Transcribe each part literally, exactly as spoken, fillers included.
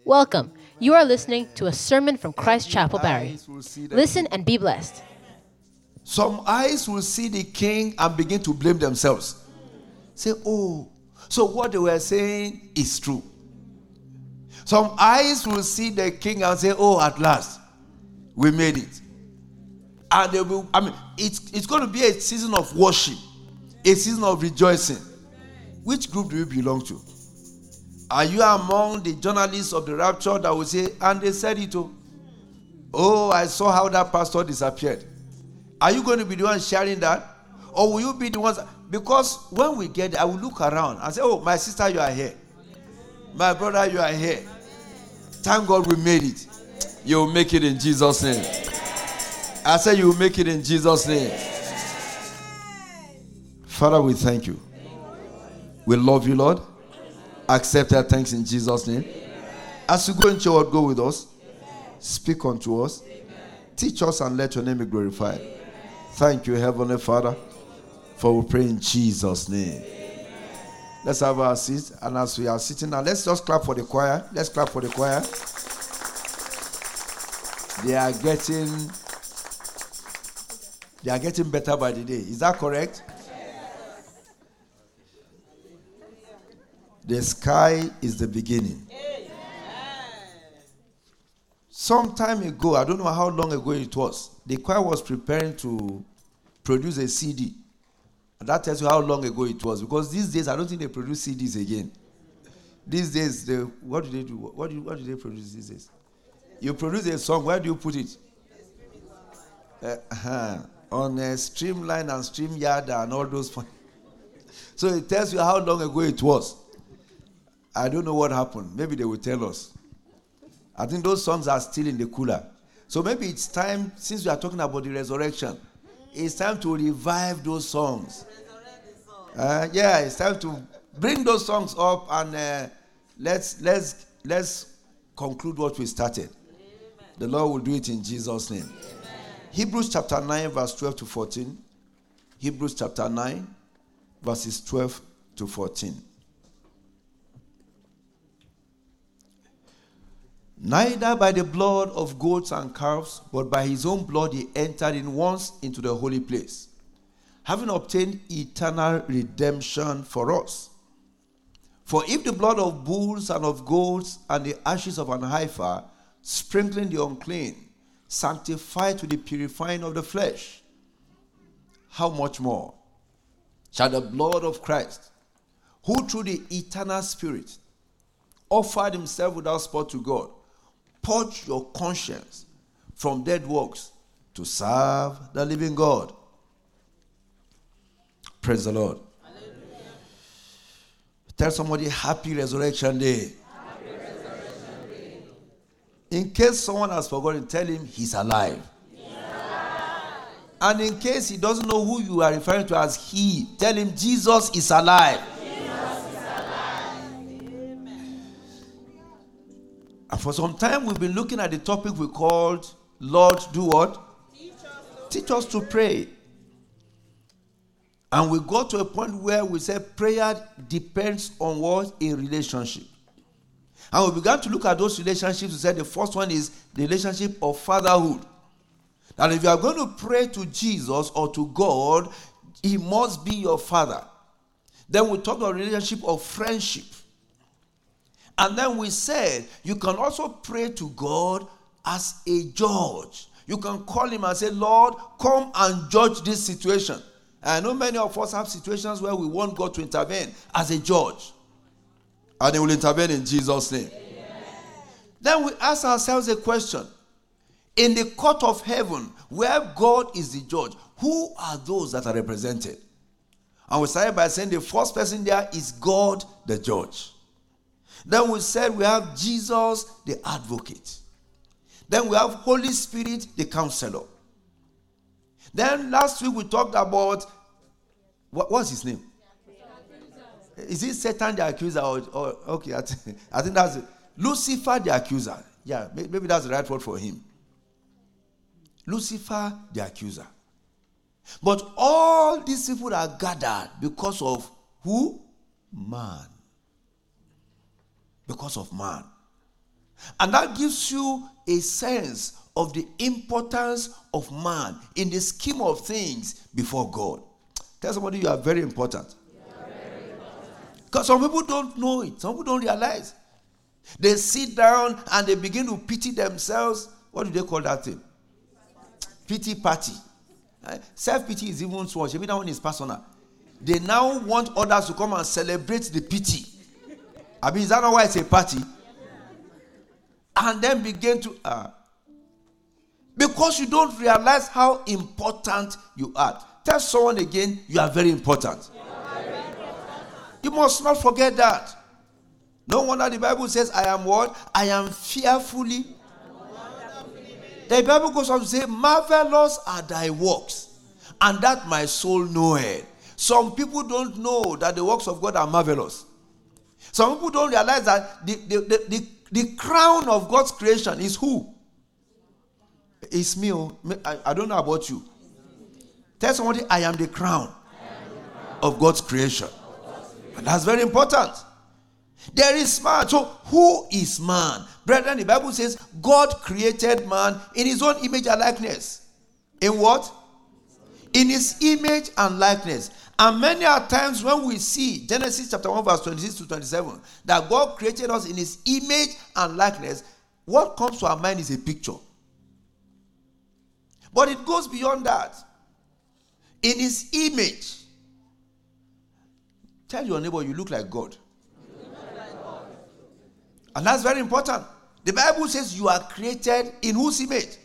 Welcome. You are listening to a sermon from Christ Chapel, Barrie. Listen and be blessed. Some eyes will see the king and begin to blame themselves. Say, oh, so what they were saying is true. Some eyes will see the king and say, oh, at last, we made it. And they will, I mean, it's, it's going to be a season of worship, a season of rejoicing. Which group do you belong to? Are you among the journalists of the rapture that will say, and they said it too? Oh, I saw how that pastor disappeared. Are you going to be the one sharing that? Or will you be the ones? Because when we get there, I will look around and say, oh, my sister, you are here. My brother, you are here. Thank God we made it. You will make it in Jesus' name. I said you will make it in Jesus' name. Father, we thank you. We love you, Lord. Accept our thanks in Jesus' name. As you go into your word, go with us. Speak unto us. Teach us and let your name be glorified. Thank you, Heavenly Father, for we pray in Jesus' name. Let's have our seats. And as we are sitting now, let's just clap for the choir. Let's clap for the choir. They are getting, they are getting better by the day. Is that correct? The sky is the beginning. Some time ago, I don't know how long ago it was, the choir was preparing to produce a C D. And that tells you how long ago it was. Because these days, I don't think they produce C Ds again. These days, they, what do they do? What do, what do they produce these days? You produce a song, where do you put it? Uh-huh. On a Streamline and StreamYard and all those. So it tells you how long ago it was. I don't know what happened. Maybe they will tell us. I think those songs are still in the cooler. So maybe it's time, since we are talking about the resurrection, it's time to revive those songs. Uh, yeah, it's time to bring those songs up and uh, let's let's let's conclude what we started. The Lord will do it in Jesus' name. Hebrews chapter nine, verse twelve to fourteen. Hebrews chapter nine, verses twelve to fourteen. Neither by the blood of goats and calves, but by his own blood he entered in once into the holy place, having obtained eternal redemption for us. For if the blood of bulls and of goats and the ashes of an heifer, sprinkling the unclean, sanctify to the purifying of the flesh, how much more shall the blood of Christ, who through the eternal Spirit offered himself without spot to God, purge your conscience from dead works to serve the living God. Praise the Lord. Hallelujah. Tell somebody, happy resurrection day. Happy resurrection day. In case someone has forgotten, tell him he's alive. He's alive. And in case he doesn't know who you are referring to as he, tell him Jesus is alive. And for some time, we've been looking at the topic we called, Lord, do what? Teach us to, Teach us to pray. And we got to a point where we said prayer depends on what? A relationship. And we began to look at those relationships. We said the first one is the relationship of fatherhood. That if you are going to pray to Jesus or to God, he must be your father. Then we talked about relationship of friendship. And then we said, you can also pray to God as a judge. You can call him and say, Lord, come and judge this situation. And I know many of us have situations where we want God to intervene as a judge. And he will intervene in Jesus' name. Amen. Then we ask ourselves a question. In the court of heaven, where God is the judge, who are those that are represented? And we started by saying the first person there is God the judge. Then we said we have Jesus, the advocate. Then we have Holy Spirit, the counselor. Then last week we talked about, what was his name? Is it Satan the accuser? Or, or okay, I, th- I think that's it. Lucifer the accuser. Yeah, maybe that's the right word for him. Lucifer the accuser. But all these people are gathered because of who? Man. Because of man. And that gives you a sense of the importance of man in the scheme of things before God. Tell somebody you are very important. Because some people don't know it. Some people don't realize. They sit down and they begin to pity themselves. What do they call that thing? Pity party. Self-pity is even so much. Maybe that one is personal. They now want others to come and celebrate the pity. I mean, is that not why it's a party? And then begin to... Uh, because you don't realize how important you are. Tell someone again, you are very important. You are very important. You must not forget that. No wonder the Bible says, I am what? I am fearfully. The Bible goes on to say, marvelous are thy works, and that my soul knoweth. Some people don't know that the works of God are marvelous. Some people don't realize that the, the, the, the, the crown of God's creation is who? It's me. I, I don't know about you. Tell somebody, I am the crown of God's creation. And that's very important. There is man. So who is man? Brethren, the Bible says God created man in his own image and likeness. In what? In his image and likeness. And many are times when we see Genesis chapter one verse twenty-six to twenty-seven that God created us in his image and likeness, what comes to our mind is a picture. But it goes beyond that. In his image. Tell your neighbor you look like God. And that's very important. The Bible says you are created in whose image?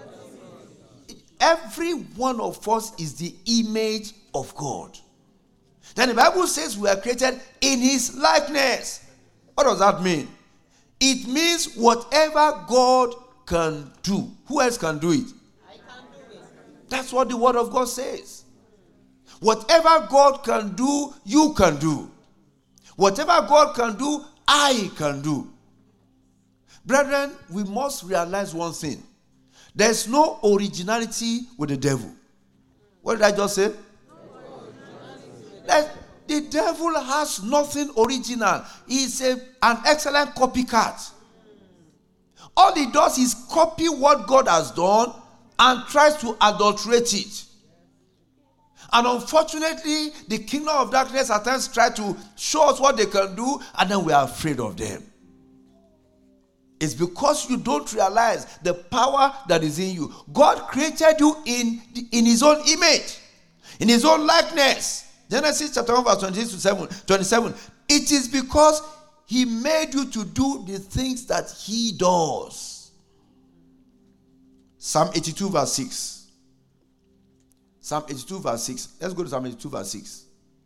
Every one of us is the image of God. Then the Bible says we are created in his likeness. What does that mean? It means whatever God can do. Who else can do it? I can do it. That's what the word of God says. Whatever God can do, you can do. Whatever God can do, I can do. Brethren, we must realize one thing. There's no originality with the devil. What did I just say? That the devil has nothing original. He's a, an excellent copycat. All he does is copy what God has done and tries to adulterate it. And unfortunately, the kingdom of darkness at times try to show us what they can do, and then we are afraid of them. It's because you don't realize the power that is in you. God created you in, in his own image, in his own likeness. Genesis chapter one verse twenty-six to twenty-seven. It is because he made you to do the things that he does. Psalm eighty-two verse six. Psalm eighty-two verse six. Let's go to Psalm eighty-two verse six.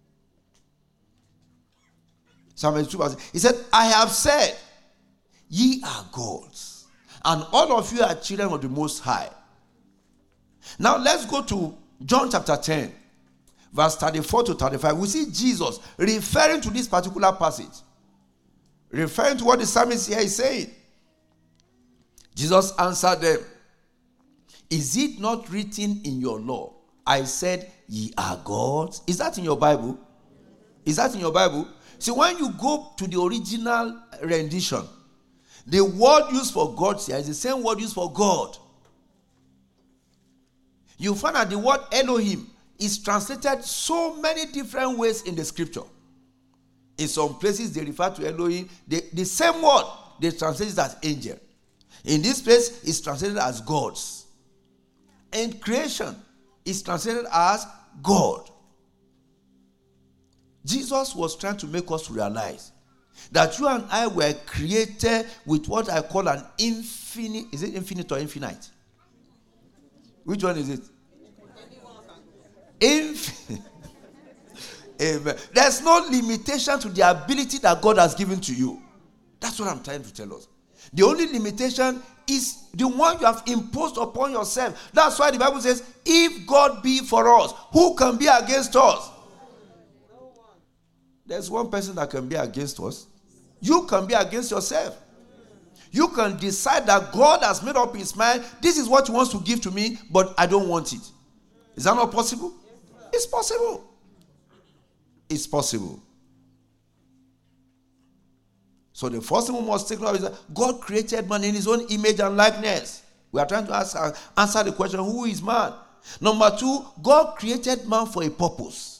Psalm eighty-two verse six. He said, I have said, ye are gods, and all of you are children of the Most High. Now let's go to John chapter ten, verse thirty-four to thirty-five. We see Jesus referring to this particular passage, referring to what the psalmist here is saying. Jesus answered them, is it not written in your law, I said, ye are gods? Is that in your Bible? Is that in your Bible? See, when you go to the original rendition, the word used for God here is the same word used for God. You find that the word Elohim is translated so many different ways in the scripture. In some places they refer to Elohim, the, the same word, they translate it as angel. In this place, it's translated as gods. And creation is translated as God. Jesus was trying to make us realize that you and I were created with what I call an infinite. Is it infinite or infinite? Which one is it? Infinite. Amen. There's no limitation to the ability that God has given to you. That's what I'm trying to tell us. The only limitation is the one you have imposed upon yourself. That's why the Bible says, if God be for us, who can be against us? There's one person that can be against us. You can be against yourself. You can decide that God has made up his mind. This is what he wants to give to me, but I don't want it. Is that not possible? It's possible. It's possible. So the first thing we must take note is that God created man in his own image and likeness. We are trying to ask, uh, answer the question, who is man? Number two, God created man for a purpose.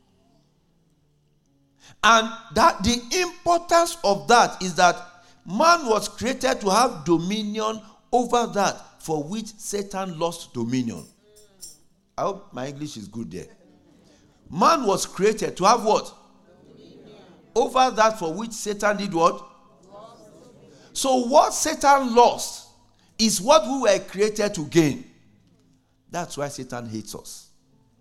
And that the importance of that is that man was created to have dominion over that for which Satan lost dominion. I hope my English is good there. Man was created to have what? Dominion. Over that for which Satan did what? Lost. So what Satan lost is what we were created to gain. That's why Satan hates us.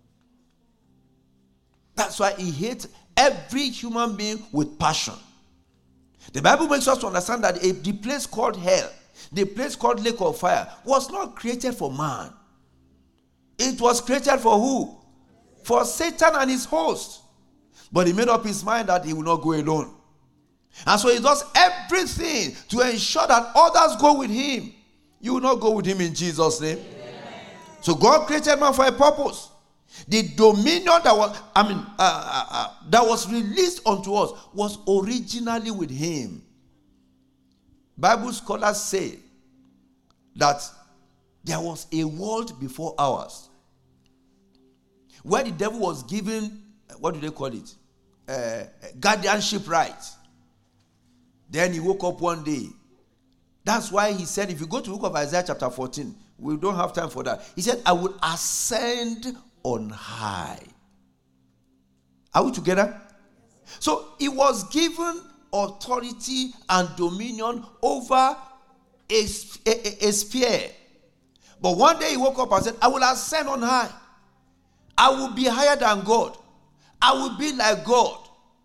That's why he hates every human being with passion. The Bible makes us to understand that a, the place called hell, the place called lake of fire, was not created for man. It was created for who? For Satan and his host. But he made up his mind that he will not go alone. And so he does everything to ensure that others go with him. You will not go with him in Jesus' name. Amen. So God created man for a purpose. The dominion that was, I mean, uh, uh, uh, that was released unto us was originally with him. Bible scholars say that there was a world before ours where the devil was given, what do they call it? Uh, guardianship rights. Then he woke up one day. That's why he said, if you go to the book of Isaiah chapter fourteen, we don't have time for that. He said, I will ascend on high. Are we together? So he was given authority and dominion over a, a, a sphere. But one day he woke up and said, I will ascend on high. I will be higher than God. I will be like God.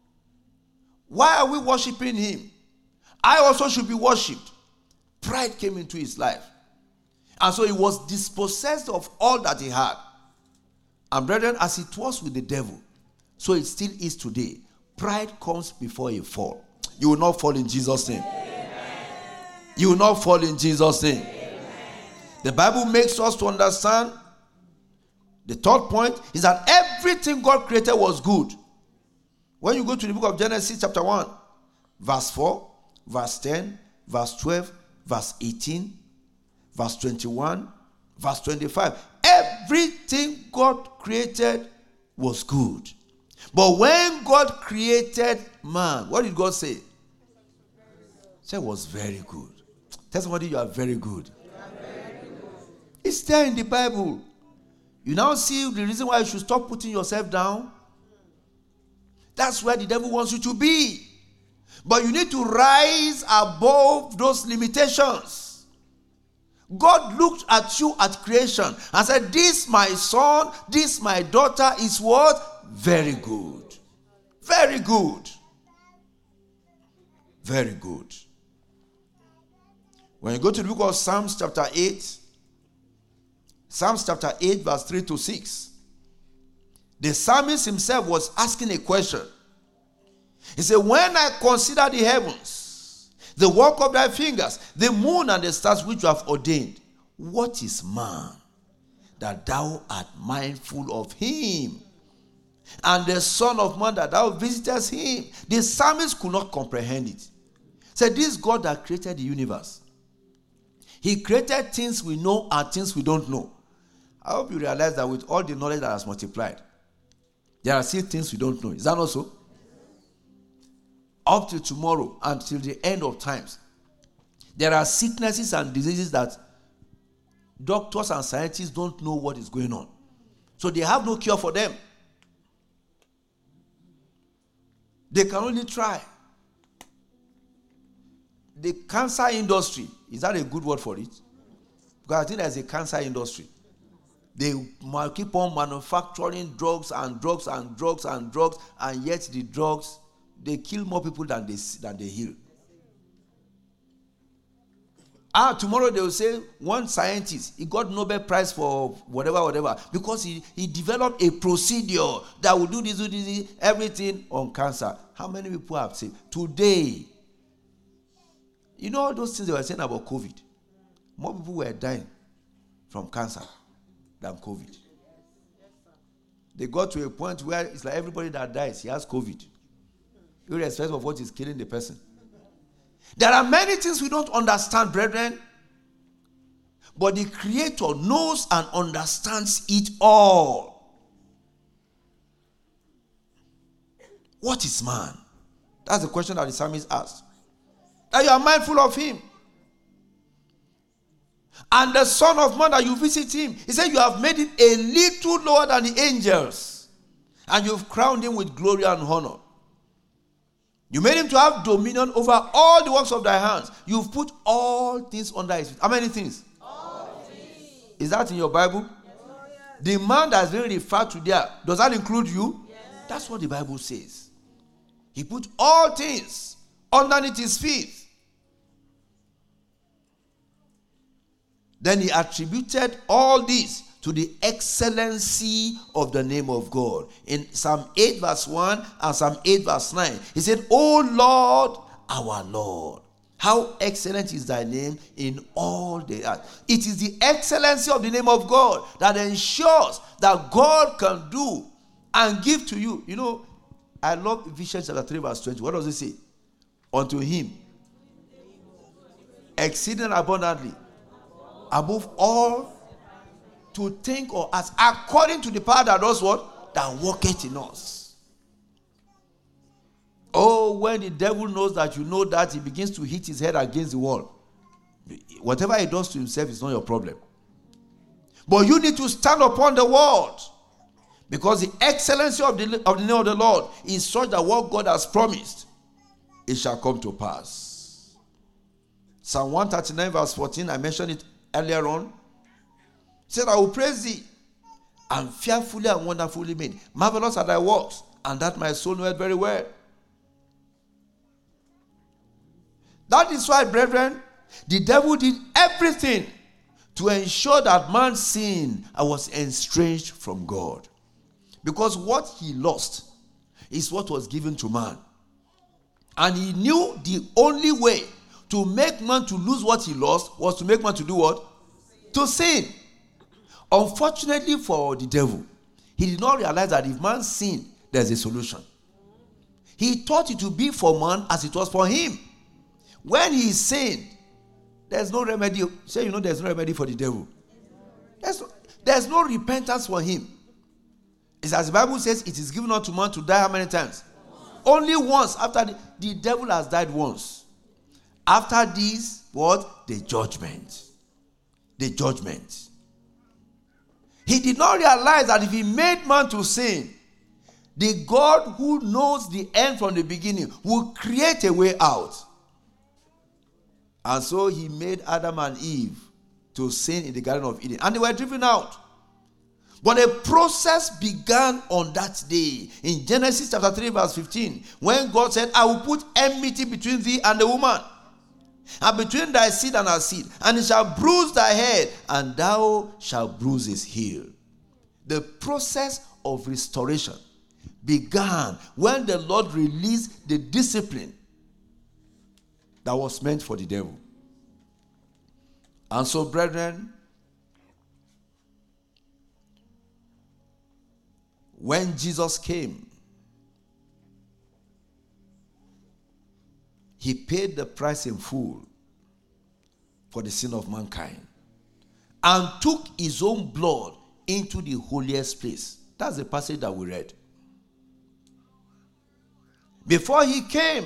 Why are we worshiping him? I also should be worshipped. Pride came into his life. And so he was dispossessed of all that he had. And brethren, as it was with the devil, so it still is today. Pride comes before a fall. You will not fall in Jesus' name. Amen. You will not fall in Jesus' name. Amen. The Bible makes us to understand, the third point is that everything God created was good. When you go to the book of Genesis chapter one, verse four, verse ten, verse twelve, verse eighteen, verse twenty-one, verse twenty-five, everything God created was good. But when God created man, what did God say? He said it was very good. Tell somebody you are very good. You are very good. It's there in the Bible. You now see the reason why you should stop putting yourself down. That's where the devil wants you to be. But you need to rise above those limitations. God looked at you at creation and said, this my son, this my daughter is what? Very good. Very good. Very good. When you go to the book of Psalms chapter eight, Psalms chapter eight verse three to six, the psalmist himself was asking a question. He said, when I consider the heavens, the work of thy fingers, the moon and the stars which you have ordained, what is man that thou art mindful of him? And the son of man that thou visitest him? The psalmist could not comprehend it. He said, this God that created the universe, he created things we know and things we don't know. I hope you realize that with all the knowledge that has multiplied, there are still things we don't know. Is that not so? Up to tomorrow, until the end of times, there are sicknesses and diseases that doctors and scientists don't know what is going on. So they have no cure for them. They can only try. The cancer industry, is that a good word for it? Because I think there's a cancer industry. They keep on manufacturing drugs and drugs and drugs and drugs, and yet the drugs, they kill more people than they, than they heal. Ah, tomorrow they will say one scientist, he got Nobel Prize for whatever, whatever, because he, he developed a procedure that will do this, do this, everything on cancer. How many people have said today? You know all those things they were saying about COVID? More people were dying from cancer than COVID. They got to a point where it's like everybody that dies, he has COVID, irrespective of what is killing the person. There are many things we don't understand, brethren, but the Creator knows and understands it all. What is man? That's the question that the psalmist asked. That you are mindful of him. And the Son of Man, that you visit him. He said you have made him a little lower than the angels. And you've crowned him with glory and honor. You made him to have dominion over all the works of thy hands. You've put all things under his feet. How many things? All things. Is that in your Bible? Yes. The man that's been referred to there, does that include you? Yes. That's what the Bible says. He put all things underneath his feet. Then he attributed all this to the excellency of the name of God. In Psalm eight verse one and Psalm eight verse nine, he said, O Lord, our Lord, how excellent is thy name in all the earth. It is the excellency of the name of God that ensures that God can do and give to you. You know, I love Ephesians chapter three verse twenty. What does it say? Unto him, exceeding abundantly, above all to think or ask, according to the power that does what? That worketh in us. Oh, when the devil knows that you know that, he begins to hit his head against the wall. Whatever he does to himself is not your problem. But you need to stand upon the word. Because the excellency of the, of the name of the Lord is such that what God has promised, it shall come to pass. Psalm one thirty-nine verse fourteen, I mentioned it earlier on. He said, I will praise thee, and fearfully and wonderfully made. Marvelous are thy works, and that my soul knoweth very well. That is why, brethren, the devil did everything to ensure that man sinned and was estranged from God. Because what he lost is what was given to man. And he knew the only way to make man to lose what he lost was to make man to do what? To sin. Unfortunately for the devil, he did not realize that if man sinned, there's a solution. He thought it would be for man as it was for him. When he sinned, there's no remedy. Say, you know, there's no remedy for the devil. There's no, there's no repentance for him. It's as the Bible says, it is given unto man to die how many times? Only once. After the, the devil has died once. After this, what? The judgment. The judgment. He did not realize that if he made man to sin, the God who knows the end from the beginning will create a way out. And so he made Adam and Eve to sin in the Garden of Eden. And they were driven out. But a process began on that day. In Genesis chapter three verse fifteen, when God said, I will put enmity between thee and the woman, and between thy seed and her seed, and it shall bruise thy head, and thou shalt bruise his heel. The process of restoration began when the Lord released the discipline that was meant for the devil. And so, brethren, when Jesus came, he paid the price in full for the sin of mankind and took his own blood into the holiest place. That's the passage that we read. Before he came,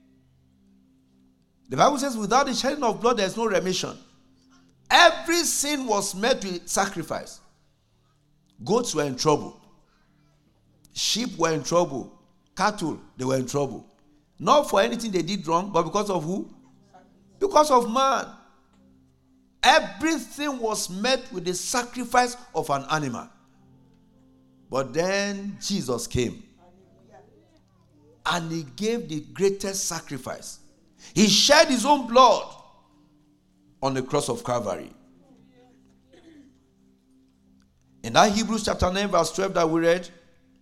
the Bible says, without the shedding of blood, there is no remission. Every sin was met with sacrifice. Goats were in trouble. Sheep were in trouble. Cattle, they were in trouble. Not for anything they did wrong, but because of who? Because of man. Everything was met with the sacrifice of an animal. But then Jesus came. And he gave the greatest sacrifice. He shed his own blood on the cross of Calvary. In that Hebrews chapter nine verse twelve that we read,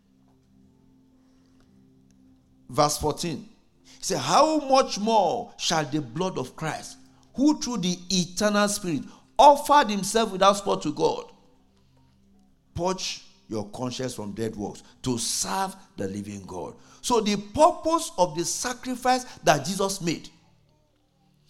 verse fourteen, he said, how much more shall the blood of Christ, who through the eternal Spirit offered himself without spot to God, purge your conscience from dead works to serve the living God. So the purpose of the sacrifice that Jesus made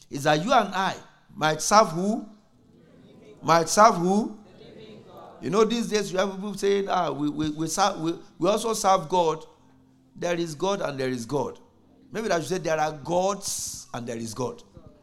is that you and I might serve who? Might serve who? You know, these days you have people saying, ah, we, we, we, serve, we, we also serve God. There is God and there is God. Maybe I should say there are gods and there is God.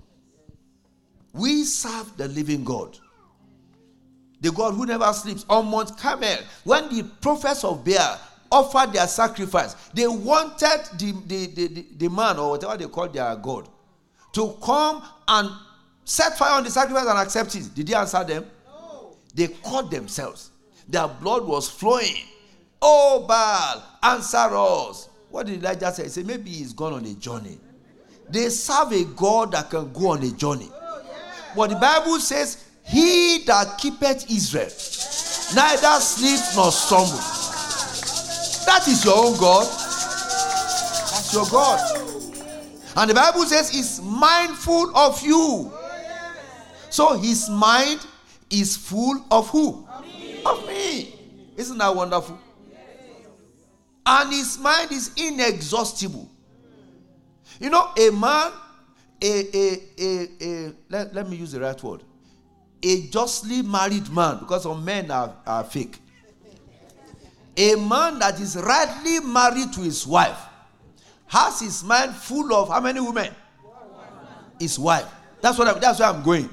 We serve the living God. The God who never sleeps. On Mount Carmel, when the prophets of Baal offered their sacrifice, they wanted the, the, the, the, the man, or whatever they call their God, to come and set fire on the sacrifice and accept it. Did he answer them? No. They caught themselves. Their blood was flowing. Oh, Baal, answer us. What did Elijah say? He said, maybe he's gone on a journey. They serve a God that can go on a journey. Oh, yeah. But the Bible says, he that keepeth Israel neither sleep nor stumble. That is your own God. That's your God. And the Bible says he's mindful of you. So his mind is full of who? Of me. Of me. Isn't that wonderful? And his mind is inexhaustible. You know, a man, a, a, a, a let, let me use the right word. A justly married man, because some men are, are fake. A man that is rightly married to his wife has his mind full of how many women? His wife. That's what I, that's where I'm going.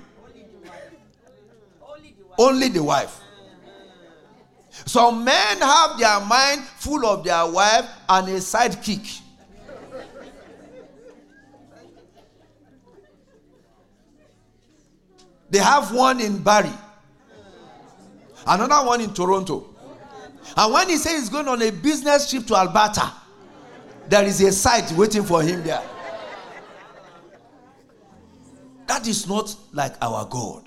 Only the wife. Some men have their mind full of their wife and a sidekick. They have one in Barrie, another one in Toronto. And when he says he's going on a business trip to Alberta, there is a site waiting for him there. That is not like our God.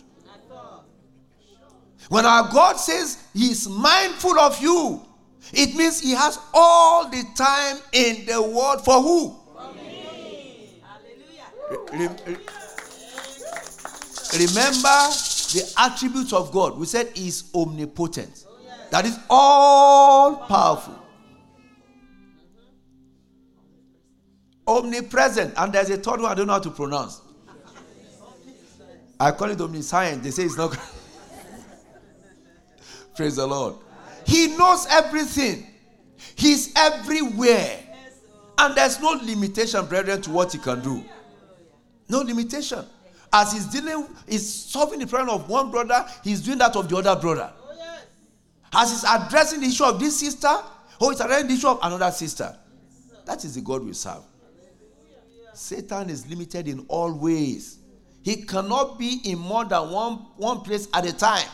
When our God says he is mindful of you, it means he has all the time in the world for who? For me. Hallelujah. Re- re- remember the attributes of God. We said he is omnipotent. Oh, yes. That is all powerful. Mm-hmm. Omnipresent. And there's a third one I don't know how to pronounce. I call it omniscient. They say it's not. Praise the Lord. He knows everything. He's everywhere. And there's no limitation, brethren, to what he can do. No limitation. As he's dealing, he's solving the problem of one brother, he's doing that of the other brother. As he's addressing the issue of this sister, or he's addressing the issue of another sister. That is the God we serve. Satan is limited in all ways. He cannot be in more than one, one place at a time.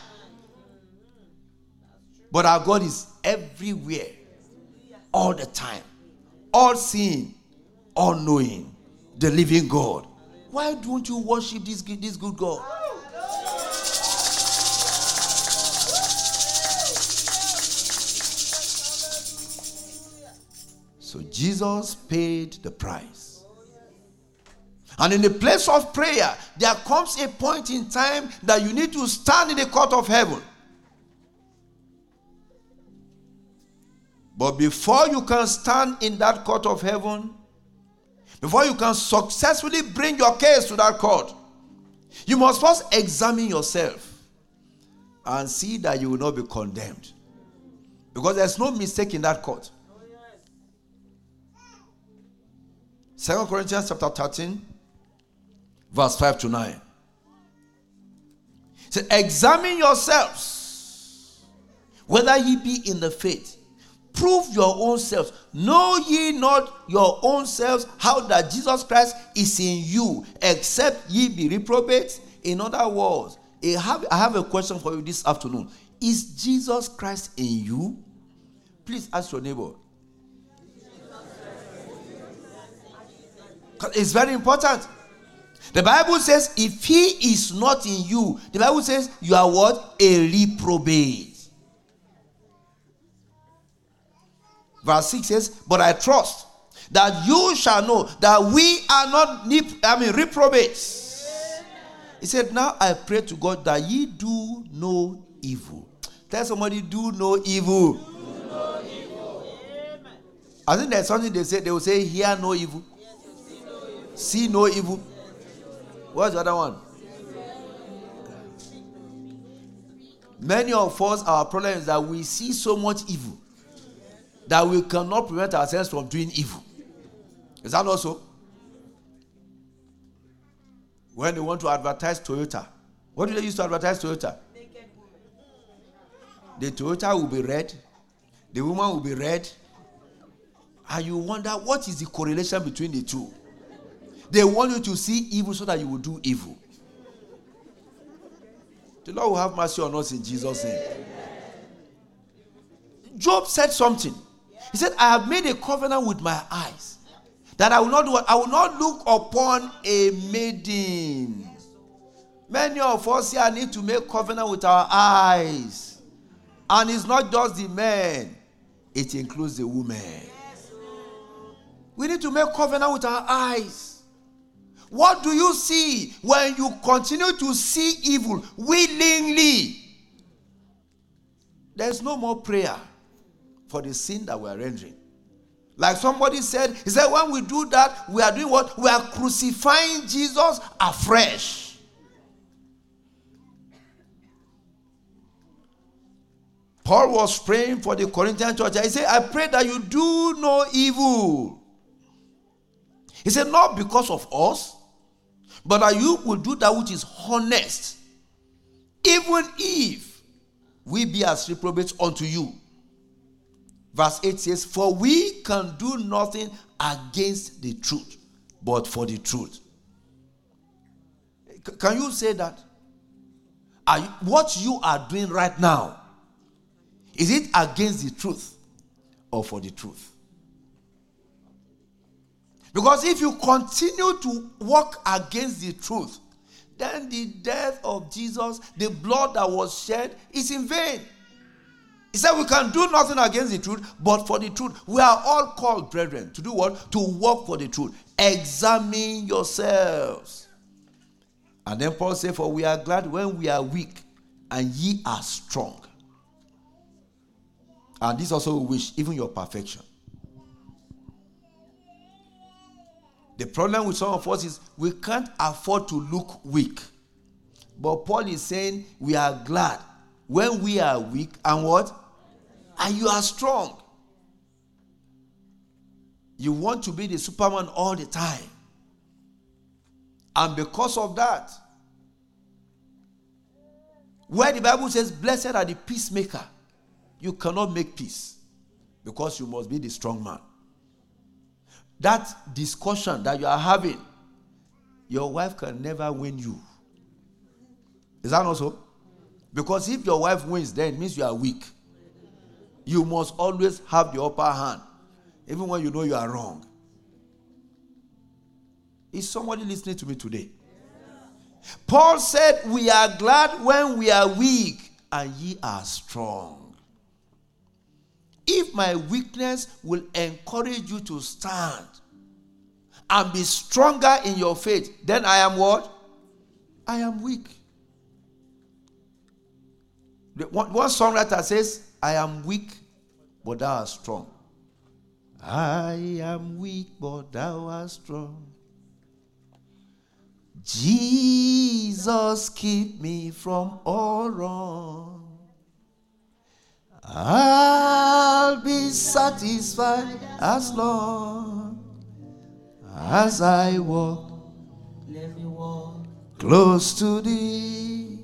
But our God is everywhere, all the time, all seeing, all knowing, the living God. Why don't you worship this, this good God? So Jesus paid the price. And in the place of prayer, there comes a point in time that you need to stand in the court of heaven. But before you can stand in that court of heaven, before you can successfully bring your case to that court, you must first examine yourself and see that you will not be condemned. Because there's no mistake in that court. Second Corinthians chapter thirteen, verse five to nine. It says, examine yourselves, whether ye be in the faith. Prove your own selves. Know ye not your own selves how that Jesus Christ is in you, except ye be reprobate? In other words, I have, I have a question for you this afternoon. Is Jesus Christ in you? Please ask your neighbor. It's very important. The Bible says if he is not in you, the Bible says you are what? A reprobate. Verse six says, but I trust that you shall know that we are not, I mean, reprobates. He said, now I pray to God that ye do no evil. Tell somebody, do no evil. Do no evil. I think there's something they say, they will say, hear no evil. See no evil. What's the other one? Many of us, our problem is that we see so much evil that we cannot prevent ourselves from doing evil. Is that also? When they want to advertise Toyota, what do they use to advertise Toyota? The Toyota will be red, the woman will be red, and you wonder what is the correlation between the two. They want you to see evil so that you will do evil. The Lord will have mercy on us in Jesus' name. Job said something. He said, I have made a covenant with my eyes that I will not do what? I will not look upon a maiden. Many of us here need to make covenant with our eyes. And it's not just the men, it includes the women. We need to make covenant with our eyes. What do you see when you continue to see evil willingly? There's no more prayer for the sin that we are rendering. Like somebody said, he said, when we do that, we are doing what? We are crucifying Jesus afresh. Paul was praying for the Corinthian church. He said, I pray that you do no evil. He said, not because of us, but that you will do that which is honest, even if we be as reprobates unto you. Verse eight says, for we can do nothing against the truth, but for the truth. C- can you say that? Are you, what you are doing right now, is it against the truth or for the truth? Because if you continue to walk against the truth, then the death of Jesus, the blood that was shed, is in vain. He said we can do nothing against the truth, but for the truth. We are all called, brethren, to do what? To walk for the truth. Examine yourselves. And then Paul said, for we are glad when we are weak, and ye are strong. And this also we wish, even your perfection. The problem with some of us is we can't afford to look weak. But Paul is saying we are glad when we are weak and what? And you are strong. You want to be the Superman all the time. And because of that, where the Bible says, blessed are the peacemaker, you cannot make peace because you must be the strong man. That discussion that you are having, your wife can never win you. Is that not so? Because if your wife wins, then it means you are weak. You must always have the upper hand, even when you know you are wrong. Is somebody listening to me today? Paul said, we are glad when we are weak, and ye are strong. If my weakness will encourage you to stand and be stronger in your faith, then I am what? I am weak. The, one, one songwriter says, I am weak, but thou art strong. I am weak, but thou art strong. Jesus, keep me from all wrong. I'll be satisfied as long as I walk, let me walk close to thee.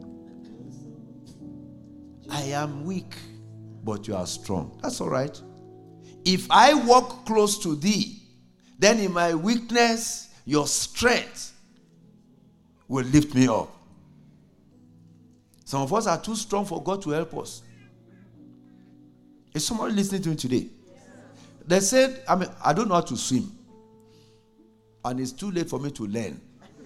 I am weak, but you are strong. That's all right. If I walk close to thee, then in my weakness, your strength will lift me up. Some of us are too strong for God to help us. Is somebody listening to me today? They said, I mean, I don't know how to swim. And it's too late for me to learn.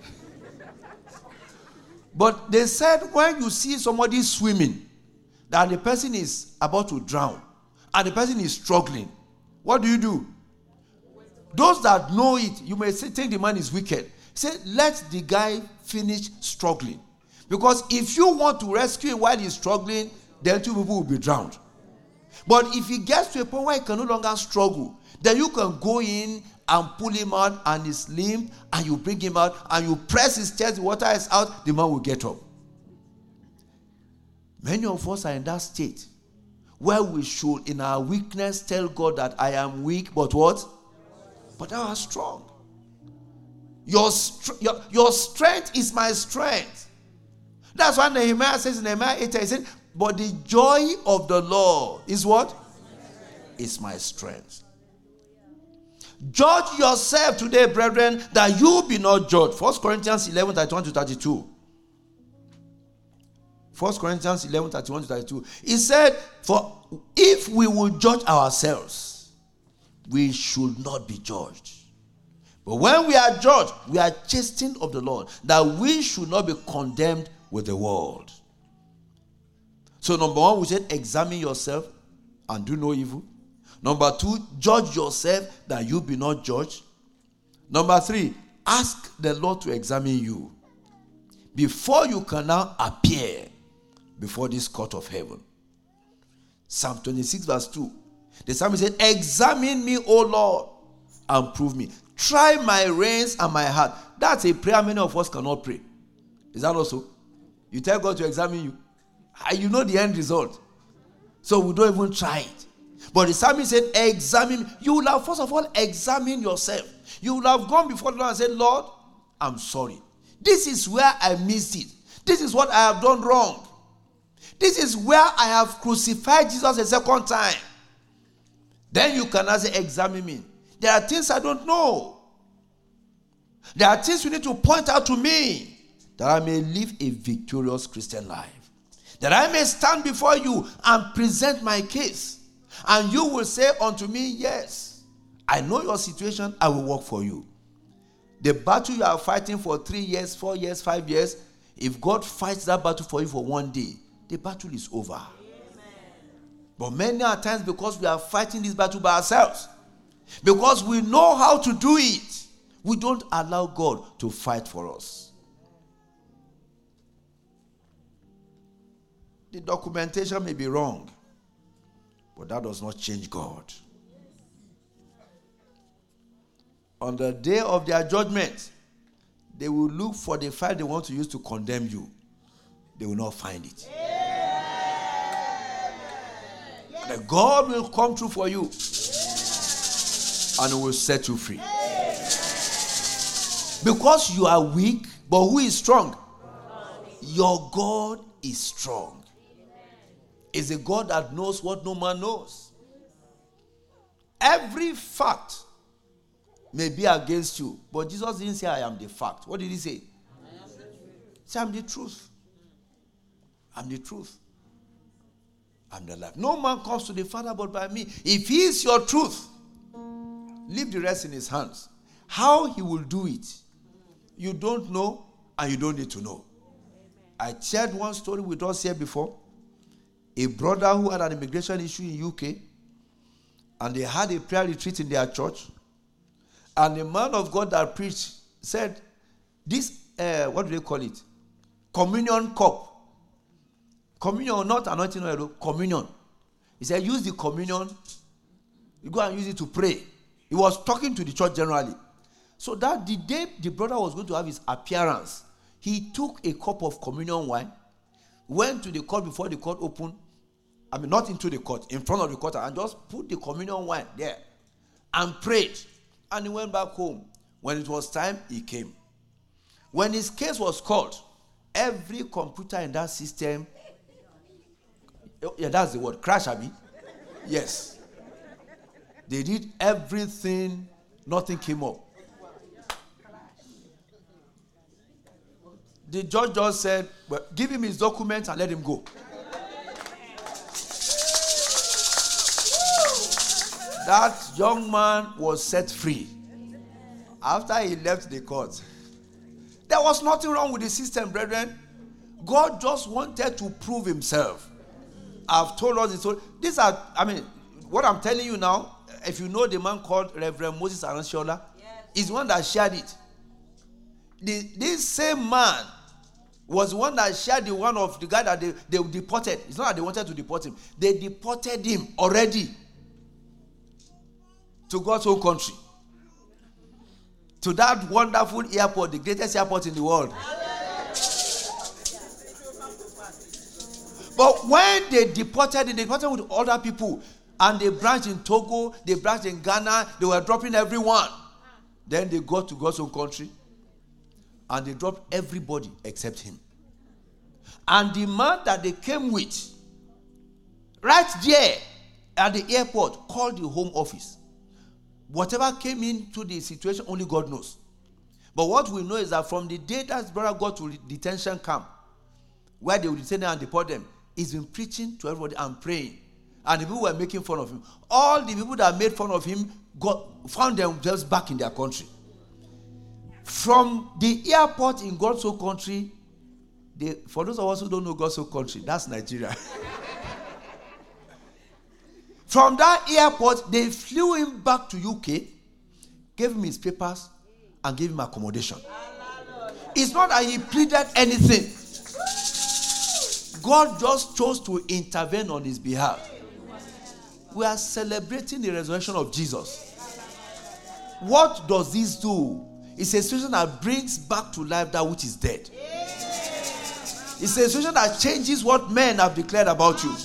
But they said when you see somebody swimming, that the person is about to drown, and the person is struggling, what do you do? Those that know it, you may say, think the man is wicked. Say, let the guy finish struggling. Because if you want to rescue him while he's struggling, then two people will be drowned. But if he gets to a point where he can no longer struggle, then you can go in and pull him out and he's limp, and you bring him out and you press his chest, the water is out, the man will get up. Many of us are in that state where we should, in our weakness, tell God that I am weak, but what? But I am strong. Your, your, your strength is my strength. That's why Nehemiah says in Nehemiah eight, he said, but the joy of the Lord is what? Is my strength. Judge yourself today, brethren, that you be not judged. First Corinthians eleven, thirty-one to thirty-two. First Corinthians eleven, thirty-one to thirty-two. He said, for if we will judge ourselves, we should not be judged. But when we are judged, we are chastened of the Lord, that we should not be condemned with the world. So number one, we said, examine yourself and do no evil. Number two, judge yourself that you be not judged. Number three, ask the Lord to examine you before you can now appear before this court of heaven. Psalm twenty-six verse two. The psalmist said, examine me, O Lord, and prove me. Try my reins and my heart. That's a prayer many of us cannot pray. Is that also? You tell God to examine you, and you know the end result. So we don't even try it. But the psalmist said, examine. You will have, first of all, examine yourself. You will have gone before the Lord and said, Lord, I'm sorry. This is where I missed it. This is what I have done wrong. This is where I have crucified Jesus a second time. Then you can say, examine me. There are things I don't know. There are things you need to point out to me, that I may live a victorious Christian life. That I may stand before you and present my case. And you will say unto me, yes, I know your situation, I will work for you. The battle you are fighting for three years, four years, five years, if God fights that battle for you for one day, the battle is over. Amen. But many a times, because we are fighting this battle by ourselves, because we know how to do it, we don't allow God to fight for us. The documentation may be wrong, but that does not change God. On the day of their judgment, they will look for the file they want to use to condemn you. They will not find it. The God will come through for you and will set you free. Because you are weak, but who is strong? Your God is strong. Is a God that knows what no man knows. Every fact may be against you, but Jesus didn't say, I am the fact. What did he say? He said, I'm the truth. I'm the truth. I'm the life. No man comes to the Father but by me. If he is your truth, leave the rest in his hands. How he will do it, you don't know, and you don't need to know. I shared one story with us here before. A brother who had an immigration issue in U K, and they had a prayer retreat in their church, and the man of God that preached said, this, uh, what do they call it? Communion cup. Communion, not anointing oil, communion. He said, use the communion, you go and use it to pray. He was talking to the church generally. So that the day the brother was going to have his appearance, he took a cup of communion wine, went to the court before the court opened, I mean not into the court, in front of the court, and just put the communion wine there and prayed. And he went back home. When it was time, he came. When his case was called, every computer in that system, yeah, that's the word, crash, Abby. Yes. They did everything, nothing came up. The judge just said, well, give him his documents and let him go. That young man was set free after he left the court. There was nothing wrong with the system, brethren. God just wanted to prove himself. I've told us this. These are, I mean, what I'm telling you now, if you know the man called Reverend Moses Aranshola, yes, is the one that shared it. The, this same man was the one that shared the one of the guy that they, they deported. It's not that they wanted to deport him. They deported him already to God's own country. to that wonderful airport, the greatest airport in the world. But when they deported, they deported with other people, and they branched in Togo, they branched in Ghana, they were dropping everyone. Then they got to God's own country, and they dropped everybody except him. And the man that they came with, right there at the airport, called the Home Office. Whatever came into the situation, only God knows. But what we know is that from the day that brother got to detention camp, where they would detain them and deport them, he's been preaching to everybody and praying. And the people were making fun of him. All the people that made fun of him got found themselves back in their country. From the airport in God's own country, they, for those of us who don't know God's own country, that's Nigeria. From that airport, they flew him back to U K, gave him his papers, and gave him accommodation. It's not that he pleaded anything. God just chose to intervene on his behalf. We are celebrating the resurrection of Jesus. What does this do? It's a situation that brings back to life that which is dead. It's a situation that changes what men have declared about you.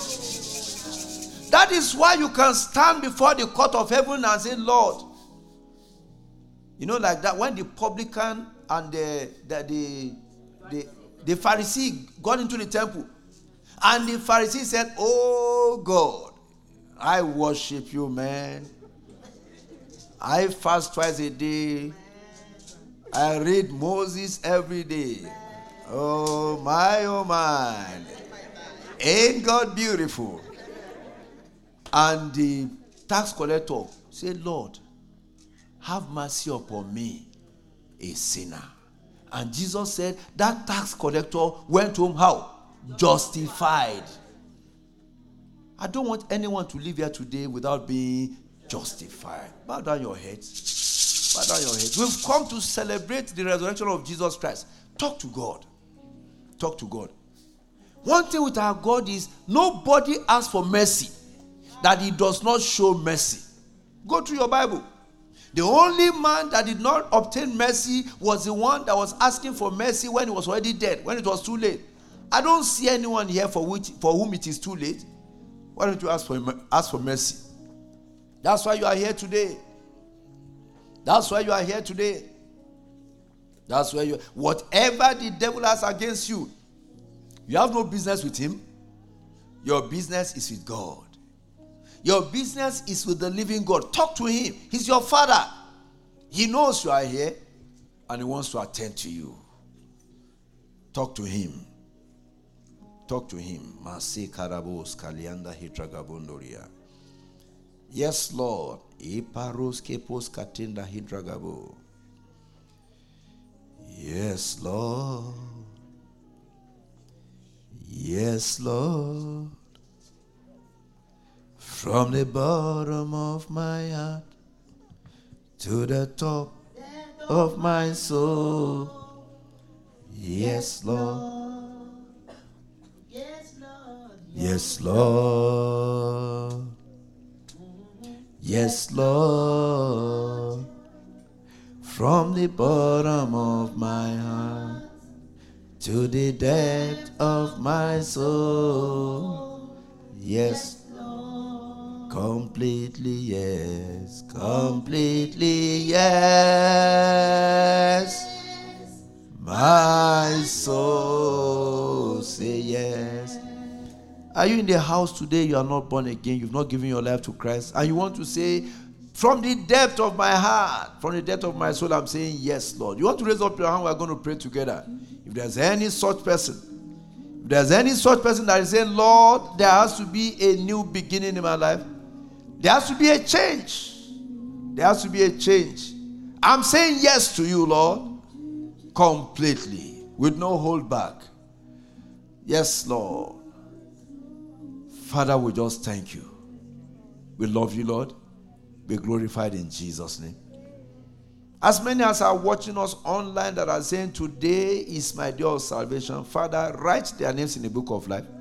That is why you can stand before the court of heaven and say, Lord. You know, like that, when the publican and the the the, the, the Pharisee got into the temple, and the Pharisee said, oh God, I worship you, man. I fast twice a day. I read Moses every day. Oh my, oh my. Ain't God beautiful? And the tax collector said, Lord, have mercy upon me, a sinner. And Jesus said, that tax collector went home how? Justified. I don't want anyone to live here today without being justified. Bow down your heads. Bow down your heads. We've come to celebrate the resurrection of Jesus Christ. Talk to God. Talk to God. One thing with our God is nobody asks for mercy that he does not show mercy. Go through your Bible. The only man that did not obtain mercy was the one that was asking for mercy when he was already dead, when it was too late. I don't see anyone here for which for whom it is too late. Why don't you ask for ask for mercy? That's why you are here today. That's why you are here today. That's why you. Whatever the devil has against you, you have no business with him. Your business is with God. Your business is with the living God. Talk to him. He's your father. He knows you are here and he wants to attend to you. Talk to him. Talk to him. Yes, Lord. Yes, Lord. Yes, Lord. From the bottom of my heart to the top of my soul. Yes, Lord. Yes, Lord. Yes, Lord. Yes, Lord. From the bottom of my heart to the depth of my soul. Yes, completely yes, completely yes. My soul say yes. Are you in the house today? You are not born again. You've not given your life to Christ. And you want to say, from the depth of my heart, from the depth of my soul, I'm saying yes, Lord. You want to raise up your hand? We're going to pray together. If there's any such person, if there's any such person that is saying, Lord, there has to be a new beginning in my life. There has to be a change. There has to be a change. I'm saying yes to you, Lord, completely, with no hold back. Yes, Lord. Father, we just thank you. We love you, Lord. Be glorified in Jesus' name. As many as are watching us online that are saying, today is my day of salvation, Father, write their names in the book of life.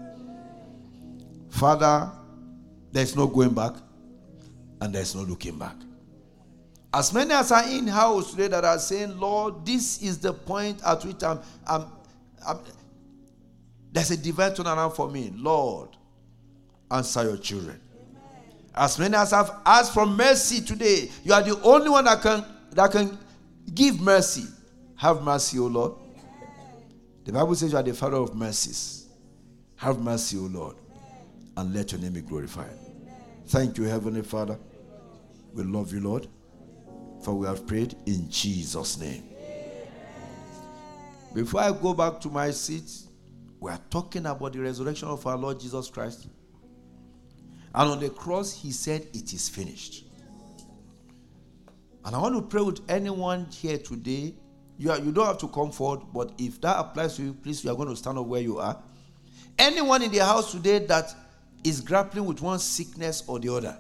Father, there's no going back. And there's no looking back. As many as are in house today that are saying, Lord, this is the point at which I'm, I'm, I'm there's a divine turnaround for me. Lord, answer your children. Amen. As many as have asked for mercy today, you are the only one that can that can give mercy. Have mercy, O Lord. Amen. The Bible says you are the Father of mercies. Have mercy, O Lord, and let your name be glorified. Amen. Thank you, Heavenly Father. We love you, Lord. For we have prayed in Jesus' name. Amen. Before I go back to my seat, we are talking about the resurrection of our Lord Jesus Christ. And on the cross, he said, it is finished. And I want to pray with anyone here today. You, are, you don't have to come forward, but if that applies to you, please, you are going to stand up where you are. Anyone in the house today that is grappling with one sickness or the other,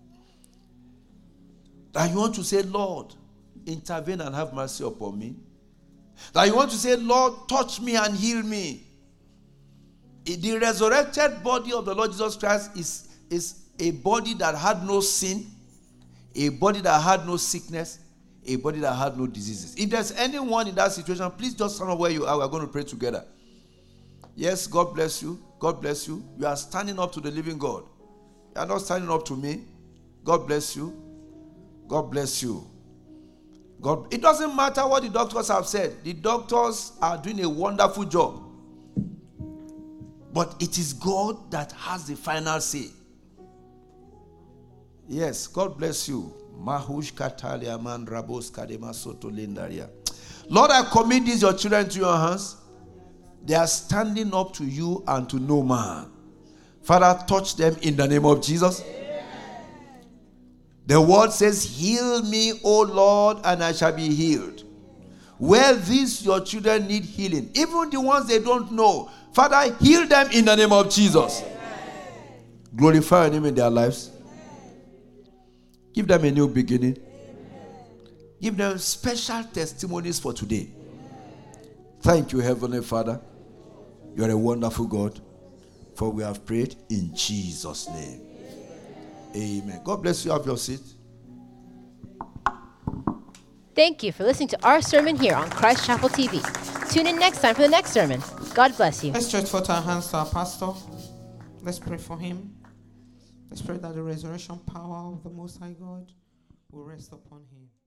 that you want to say, Lord, intervene and have mercy upon me. That you want to say, Lord, touch me and heal me. The resurrected body of the Lord Jesus Christ is, is a body that had no sin, a body that had no sickness, a body that had no diseases. If there's anyone in that situation, please just stand up where you are. We're going to pray together. Yes, God bless you. God bless you. You are standing up to the living God. You are not standing up to me. God bless you. God bless you. God, it doesn't matter what the doctors have said. The doctors are doing a wonderful job. But it is God that has the final say. Yes, God bless you. Lord, I commit these your children to your hands. They are standing up to you and to no man. Father, touch them in the name of Jesus. The word says, heal me, O Lord, and I shall be healed. Where these your children need healing, even the ones they don't know, Father, heal them in the name of Jesus. Amen. Glorify your name in their lives. Amen. Give them a new beginning. Amen. Give them special testimonies for today. Amen. Thank you, Heavenly Father. You are a wonderful God. For we have prayed in Jesus' name. Amen. God bless you. Have your seat. Thank you for listening to our sermon here on Christ Chapel T V. Tune in next time for the next sermon. God bless you. Let's stretch forth our hands to our pastor. Let's pray for him. Let's pray that the resurrection power of the Most High God will rest upon him.